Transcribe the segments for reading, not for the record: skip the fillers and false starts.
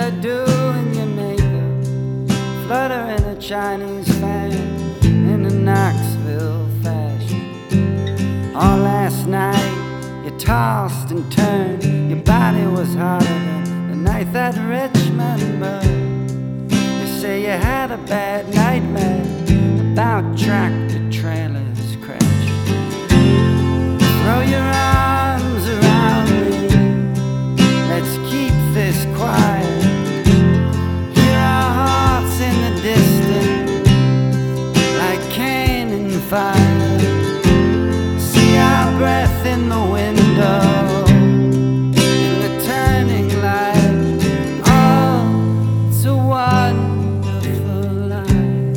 doing your makeup, fluttering a Chinese fan in a Knoxville fashion. All last night you tossed and turned, your body was harder than the night that Richmond burned. You say you had a bad nightmare about tractor trailers crashing. Throw your arms around me, let's keep this quiet. Hear our hearts in the distance like cannon fire. See our breath in the window, in the turning light. Oh, it's a wonderful life.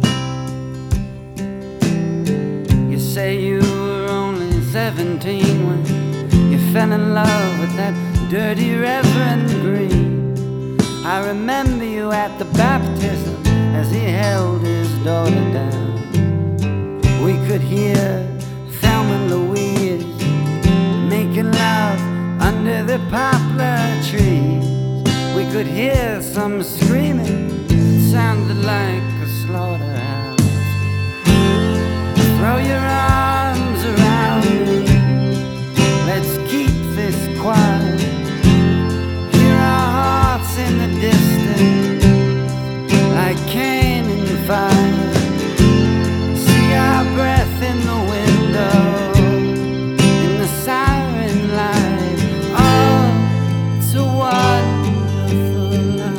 You say you were only 17 when you fell in love with that dirty Reverend Green. I remember you at the baptism as he held his daughter down. We could hear Thelma and Louise making love under the poplar trees. We could hear some screaming, it sounded like a slaughterhouse. Throw your arms around me, let's keep this quiet. Hear our hearts in the distance like cannon fire. See our breath in the window, in the siren light. Oh, it's a wonderful life.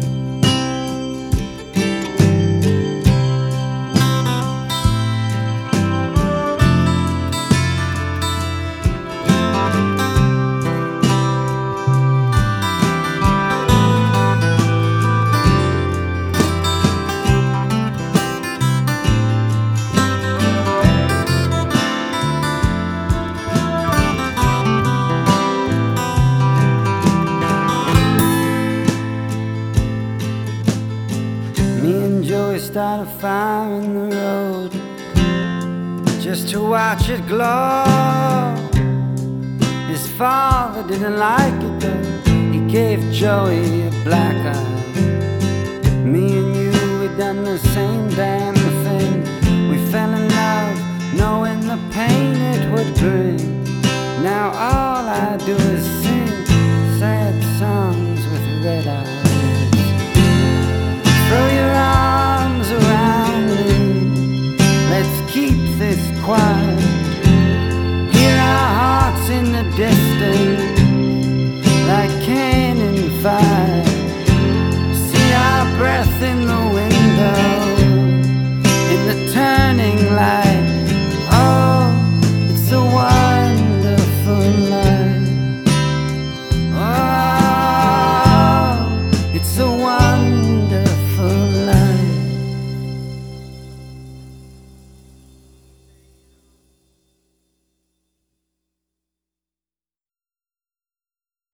Me and Joey started a fire in the road just to watch it glow. His father didn't like it though, he gave Joey a black eye. Me and you, we done the same damn thing. We fell in love knowing the pain it would bring. Now all I do is sing